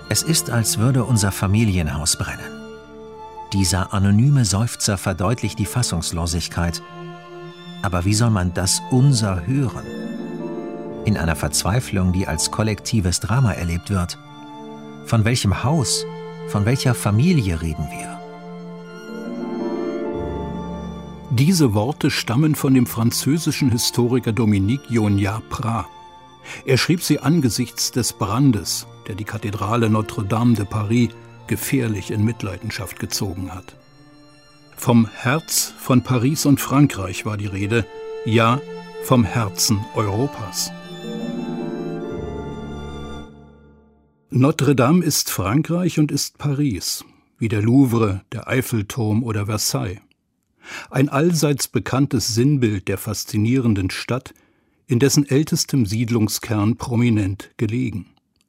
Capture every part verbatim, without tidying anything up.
Es ist, als würde unser Familienhaus brennen. Dieser anonyme Seufzer verdeutlicht die Fassungslosigkeit. Aber wie soll man das unser hören? In einer Verzweiflung, die als kollektives Drama erlebt wird. Von welchem Haus, von welcher Familie reden wir? Diese Worte stammen von dem französischen Historiker Dominique Jonniat-Prat. Er schrieb sie angesichts des Brandes, der die Kathedrale Notre-Dame de Paris gefährlich in Mitleidenschaft gezogen hat. Vom Herz von Paris und Frankreich war die Rede, ja, vom Herzen Europas. Notre-Dame ist Frankreich und ist Paris, wie der Louvre, der Eiffelturm oder Versailles. Ein allseits bekanntes Sinnbild der faszinierenden Stadt, in dessen ältestem Siedlungskern prominent gelegen.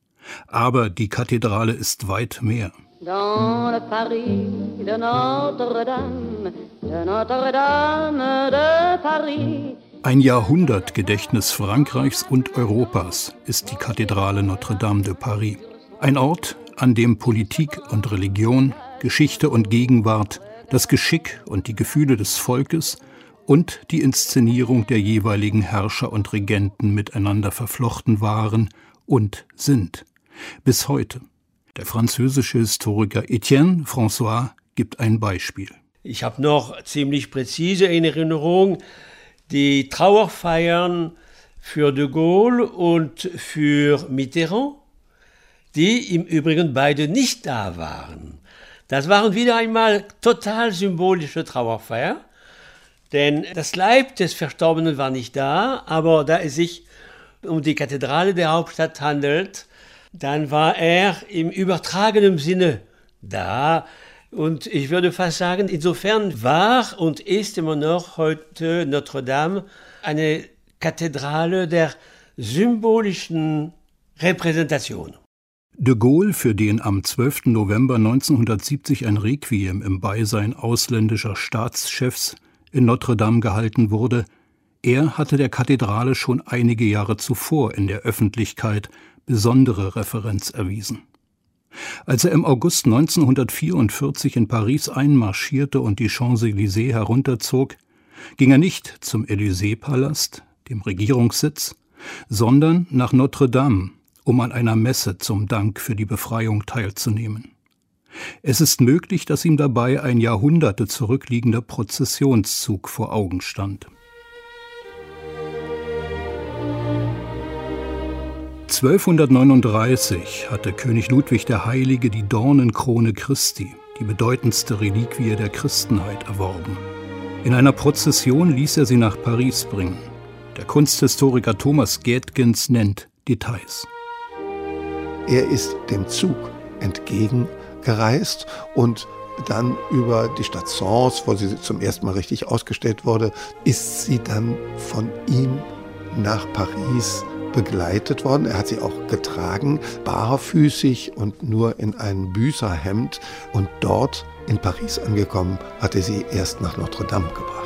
Aber die Kathedrale ist weit mehr. Dans le Paris de Notre-Dame, de Notre-Dame de Paris. Ein Jahrhundertgedächtnis Frankreichs und Europas ist die Kathedrale Notre-Dame de Paris. Ein Ort, an dem Politik und Religion, Geschichte und Gegenwart, das Geschick und die Gefühle des Volkes und die Inszenierung der jeweiligen Herrscher und Regenten miteinander verflochten waren und sind. Bis heute. Der französische Historiker Etienne François gibt ein Beispiel. Ich habe noch ziemlich präzise in Erinnerung die Trauerfeiern für de Gaulle und für Mitterrand, die im Übrigen beide nicht da waren. Das waren wieder einmal total symbolische Trauerfeiern, denn das Leib des Verstorbenen war nicht da, aber da es sich um die Kathedrale der Hauptstadt handelt, dann war er im übertragenen Sinne da. Und ich würde fast sagen, insofern war und ist immer noch heute Notre-Dame eine Kathedrale der symbolischen Repräsentation. De Gaulle, für den am zwölften November neunzehnhundertsiebzig ein Requiem im Beisein ausländischer Staatschefs in Notre-Dame gehalten wurde, er hatte der Kathedrale schon einige Jahre zuvor in der Öffentlichkeit besondere Referenz erwiesen. Als er im August neunzehnhundertvierundvierzig in Paris einmarschierte und die Champs-Élysées herunterzog, ging er nicht zum Élysée-Palast, dem Regierungssitz, sondern nach Notre-Dame, um an einer Messe zum Dank für die Befreiung teilzunehmen. Es ist möglich, dass ihm dabei ein Jahrhunderte zurückliegender Prozessionszug vor Augen stand. zwölfhundertneununddreißig hatte König Ludwig der Heilige die Dornenkrone Christi, die bedeutendste Reliquie der Christenheit, erworben. In einer Prozession ließ er sie nach Paris bringen. Der Kunsthistoriker Thomas Gätgens nennt Details. Er ist dem Zug entgegengereist und dann über die Stadt Sens, wo sie zum ersten Mal richtig ausgestellt wurde, ist sie dann von ihm nach Paris begleitet worden. Er hat sie auch getragen, barfüßig und nur in einem Büßerhemd. Und dort in Paris angekommen, hat er sie erst nach Notre-Dame gebracht.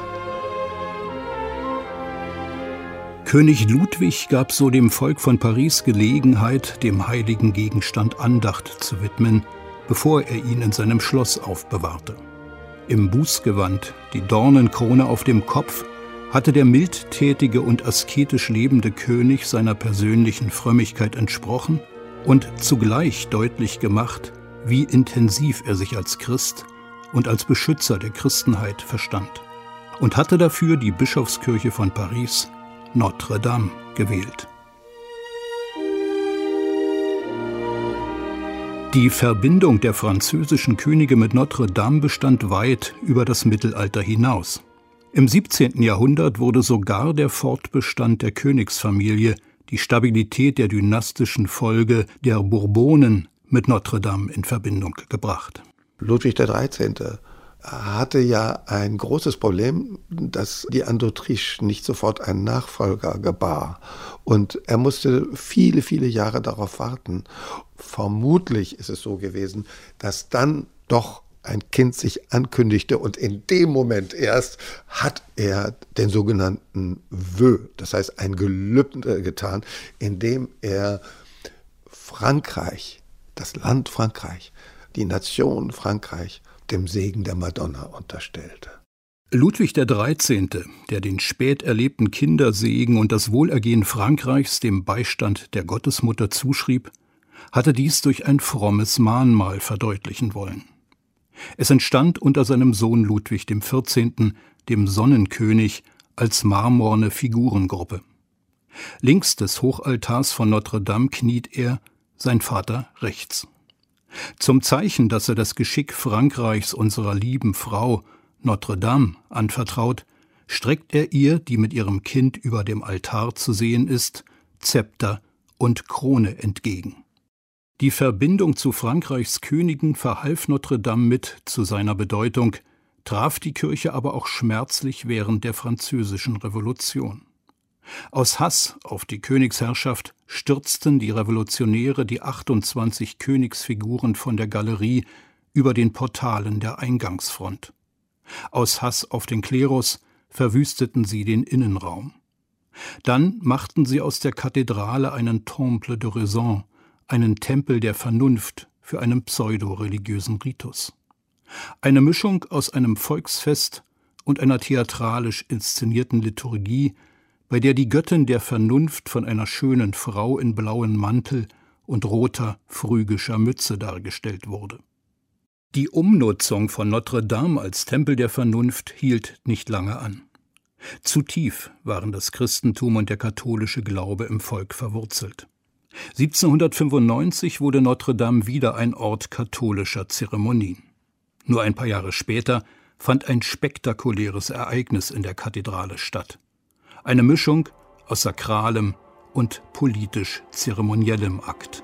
König Ludwig gab so dem Volk von Paris Gelegenheit, dem heiligen Gegenstand Andacht zu widmen, bevor er ihn in seinem Schloss aufbewahrte. Im Bußgewand, die Dornenkrone auf dem Kopf, hatte der mildtätige und asketisch lebende König seiner persönlichen Frömmigkeit entsprochen und zugleich deutlich gemacht, wie intensiv er sich als Christ und als Beschützer der Christenheit verstand, und hatte dafür die Bischofskirche von Paris, Notre-Dame, gewählt. Die Verbindung der französischen Könige mit Notre-Dame bestand weit über das Mittelalter hinaus. Im siebzehnten Jahrhundert wurde sogar der Fortbestand der Königsfamilie, die Stabilität der dynastischen Folge der Bourbonen mit Notre-Dame in Verbindung gebracht. Ludwig der Dreizehnte hatte ja ein großes Problem, dass die Anne d'Autriche nicht sofort einen Nachfolger gebar. Und er musste viele, viele Jahre darauf warten. Vermutlich ist es so gewesen, dass dann doch ein Kind sich ankündigte und in dem Moment erst hat er den sogenannten Vœu, das heißt ein Gelübde getan, in dem er Frankreich das Land Frankreich, die Nation Frankreich dem Segen der Madonna unterstellte. Ludwig der Dreizehnte, der den spät erlebten Kindersegen und das Wohlergehen Frankreichs dem Beistand der Gottesmutter zuschrieb, hatte dies durch ein frommes Mahnmal verdeutlichen wollen. Es entstand unter seinem Sohn Ludwig dem Vierzehnten, dem Sonnenkönig, als marmorne Figurengruppe. Links des Hochaltars von Notre Dame kniet er, sein Vater rechts. Zum Zeichen, dass er das Geschick Frankreichs unserer lieben Frau Notre Dame anvertraut, streckt er ihr, die mit ihrem Kind über dem Altar zu sehen ist, Zepter und Krone entgegen. Die Verbindung zu Frankreichs Königen verhalf Notre Dame mit zu seiner Bedeutung, traf die Kirche aber auch schmerzlich während der Französischen Revolution. Aus Hass auf die Königsherrschaft stürzten die Revolutionäre die achtundzwanzig Königsfiguren von der Galerie über den Portalen der Eingangsfront. Aus Hass auf den Klerus verwüsteten sie den Innenraum. Dann machten sie aus der Kathedrale einen Temple de Raison, einen Tempel der Vernunft für einen pseudoreligiösen Ritus. Eine Mischung aus einem Volksfest und einer theatralisch inszenierten Liturgie, bei der die Göttin der Vernunft von einer schönen Frau in blauem Mantel und roter, phrygischer Mütze dargestellt wurde. Die Umnutzung von Notre Dame als Tempel der Vernunft hielt nicht lange an. Zu tief waren das Christentum und der katholische Glaube im Volk verwurzelt. siebzehnhundertfünfundneunzig wurde Notre Dame wieder ein Ort katholischer Zeremonien. Nur ein paar Jahre später fand ein spektakuläres Ereignis in der Kathedrale statt. Eine Mischung aus sakralem und politisch-zeremoniellem Akt.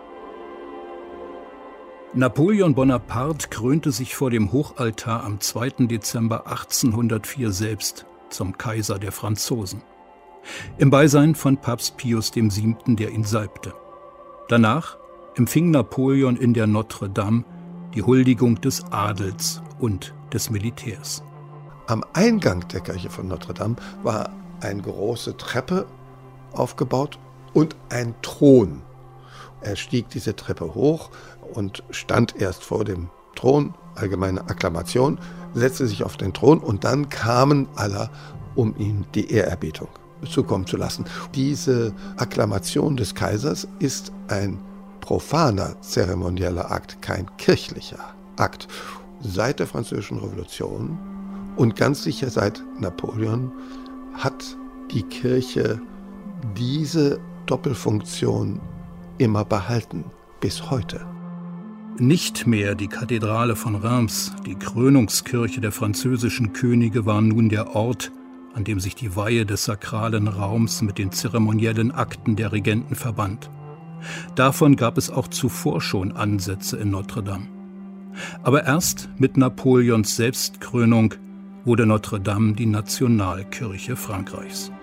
Napoleon Bonaparte krönte sich vor dem Hochaltar am zweiten Dezember achtzehnhundertvier selbst zum Kaiser der Franzosen. Im Beisein von Papst Pius der Siebte, der ihn salbte. Danach empfing Napoleon in der Notre Dame die Huldigung des Adels und des Militärs. Am Eingang der Kirche von Notre Dame war eine große Treppe aufgebaut und ein Thron. Er stieg diese Treppe hoch und stand erst vor dem Thron, allgemeine Akklamation, setzte sich auf den Thron und dann kamen alle, um ihm die Ehrerbietung zukommen zu lassen. Diese Akklamation des Kaisers ist ein profaner zeremonieller Akt, kein kirchlicher Akt. Seit der Französischen Revolution und ganz sicher seit Napoleon hat die Kirche diese Doppelfunktion immer behalten, bis heute. Nicht mehr die Kathedrale von Reims, die Krönungskirche der französischen Könige, war nun der Ort, an dem sich die Weihe des sakralen Raums mit den zeremoniellen Akten der Regenten verband. Davon gab es auch zuvor schon Ansätze in Notre Dame. Aber erst mit Napoleons Selbstkrönung wurde Notre Dame die Nationalkirche Frankreichs.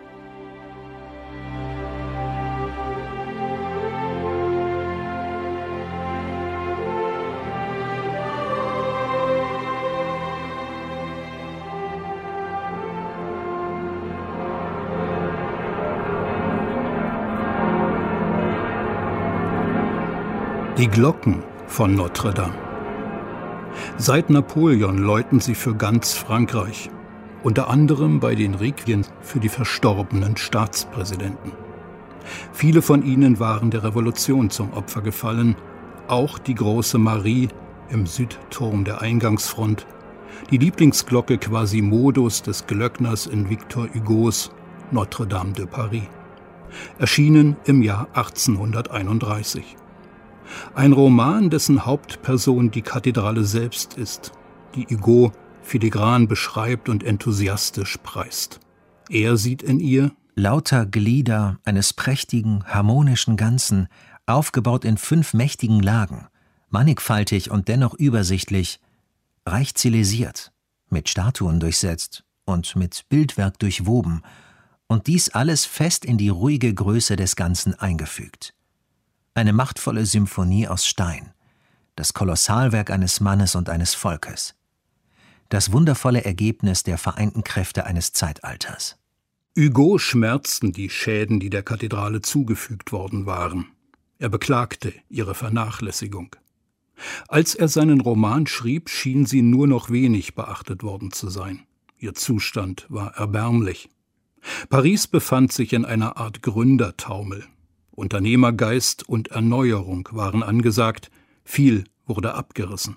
Die Glocken von Notre Dame. Seit Napoleon läuten sie für ganz Frankreich, unter anderem bei den Requiem für die verstorbenen Staatspräsidenten. Viele von ihnen waren der Revolution zum Opfer gefallen, auch die große Marie im Südturm der Eingangsfront, die Lieblingsglocke Quasimodos des Glöckners in Victor Hugos Notre Dame de Paris, erschienen im Jahr achtzehnhunderteinunddreißig. Ein Roman, dessen Hauptperson die Kathedrale selbst ist, die Hugo filigran beschreibt und enthusiastisch preist. Er sieht in ihr lauter Glieder eines prächtigen, harmonischen Ganzen, aufgebaut in fünf mächtigen Lagen, mannigfaltig und dennoch übersichtlich, reich stilisiert, mit Statuen durchsetzt und mit Bildwerk durchwoben, und dies alles fest in die ruhige Größe des Ganzen eingefügt. Eine machtvolle Symphonie aus Stein, das Kolossalwerk eines Mannes und eines Volkes, das wundervolle Ergebnis der vereinten Kräfte eines Zeitalters. Hugo schmerzten die Schäden, die der Kathedrale zugefügt worden waren. Er beklagte ihre Vernachlässigung. Als er seinen Roman schrieb, schien sie nur noch wenig beachtet worden zu sein. Ihr Zustand war erbärmlich. Paris befand sich in einer Art Gründertaumel. Unternehmergeist und Erneuerung waren angesagt, viel wurde abgerissen.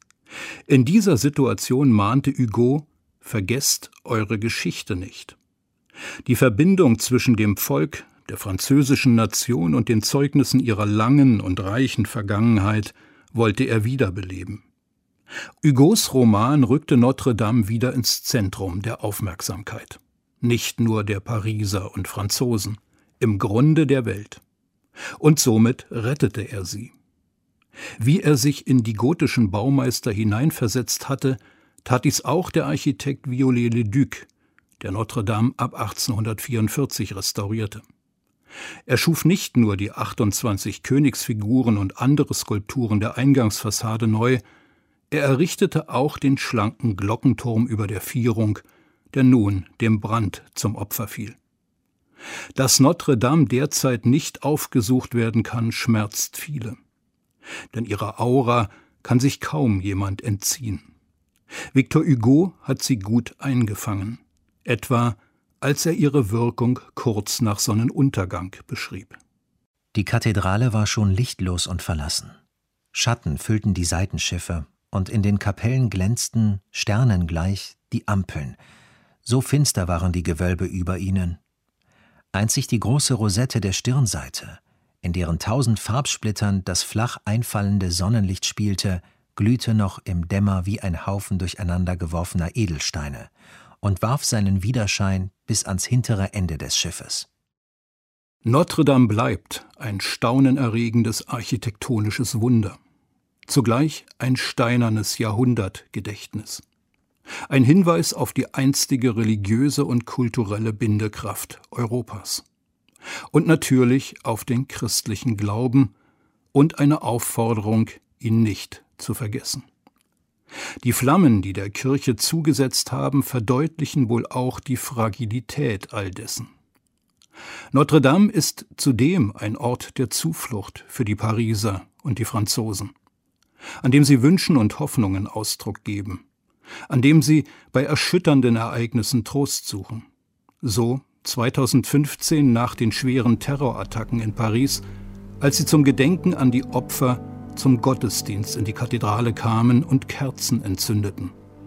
In dieser Situation mahnte Hugo: Vergesst eure Geschichte nicht. Die Verbindung zwischen dem Volk, der französischen Nation und den Zeugnissen ihrer langen und reichen Vergangenheit wollte er wiederbeleben. Hugos Roman rückte Notre-Dame wieder ins Zentrum der Aufmerksamkeit. Nicht nur der Pariser und Franzosen, im Grunde der Welt. Und somit rettete er sie. Wie er sich in die gotischen Baumeister hineinversetzt hatte, tat dies auch der Architekt Viollet-le-Duc, der Notre-Dame ab achtzehnhundertvierundvierzig restaurierte. Er schuf nicht nur die achtundzwanzig Königsfiguren und andere Skulpturen der Eingangsfassade neu, er errichtete auch den schlanken Glockenturm über der Vierung, der nun dem Brand zum Opfer fiel. Dass Notre-Dame derzeit nicht aufgesucht werden kann, schmerzt viele. Denn ihrer Aura kann sich kaum jemand entziehen. Victor Hugo hat sie gut eingefangen, etwa als er ihre Wirkung kurz nach Sonnenuntergang beschrieb. Die Kathedrale war schon lichtlos und verlassen. Schatten füllten die Seitenschiffe, und in den Kapellen glänzten, sternengleich, die Ampeln. So finster waren die Gewölbe über ihnen. Einzig die große Rosette der Stirnseite, in deren tausend Farbsplittern das flach einfallende Sonnenlicht spielte, glühte noch im Dämmer wie ein Haufen durcheinander geworfener Edelsteine und warf seinen Widerschein bis ans hintere Ende des Schiffes. Notre-Dame bleibt ein staunenerregendes architektonisches Wunder. Zugleich ein steinernes Jahrhundertgedächtnis. Ein Hinweis auf die einstige religiöse und kulturelle Bindekraft Europas. Und natürlich auf den christlichen Glauben und eine Aufforderung, ihn nicht zu vergessen. Die Flammen, die der Kirche zugesetzt haben, verdeutlichen wohl auch die Fragilität all dessen. Notre-Dame ist zudem ein Ort der Zuflucht für die Pariser und die Franzosen, an dem sie Wünschen und Hoffnungen Ausdruck geben, an dem sie bei erschütternden Ereignissen Trost suchen. So zweitausendfünfzehn nach den schweren Terrorattacken in Paris, als sie zum Gedenken an die Opfer zum Gottesdienst in die Kathedrale kamen und Kerzen entzündeten.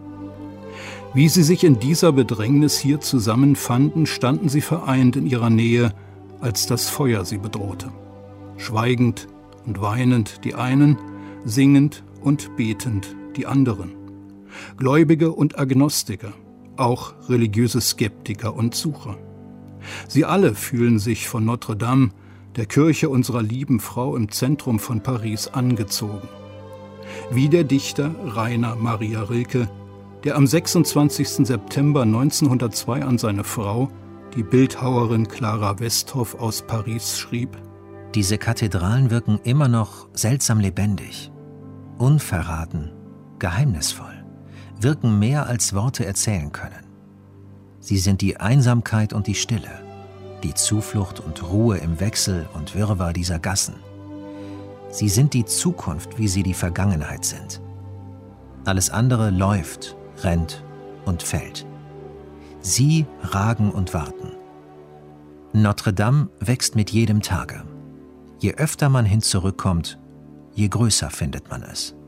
Wie sie sich in dieser Bedrängnis hier zusammenfanden, standen sie vereint in ihrer Nähe, als das Feuer sie bedrohte. Schweigend und weinend die einen, singend und betend die anderen. Gläubige und Agnostiker, auch religiöse Skeptiker und Sucher. Sie alle fühlen sich von Notre-Dame, der Kirche unserer lieben Frau im Zentrum von Paris, angezogen. Wie der Dichter Rainer Maria Rilke, der am sechsundzwanzigsten September neunzehnhundertzwei an seine Frau, die Bildhauerin Clara Westhoff aus Paris, schrieb: Diese Kathedralen wirken immer noch seltsam lebendig, unverraten, geheimnisvoll, wirken mehr als Worte erzählen können. Sie sind die Einsamkeit und die Stille, die Zuflucht und Ruhe im Wechsel und Wirrwarr dieser Gassen. Sie sind die Zukunft, wie sie die Vergangenheit sind. Alles andere läuft, rennt und fällt. Sie ragen und warten. Notre-Dame wächst mit jedem Tage. Je öfter man hin zurückkommt, je größer findet man es.